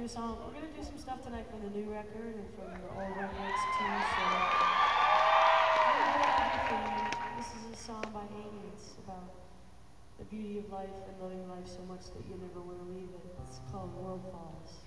do a song. We're gonna do some stuff tonight from the new record and from the old records too. So this is a song by Amy. It's about the beauty of life and loving life so much that you never want to leave it. It's called World Falls.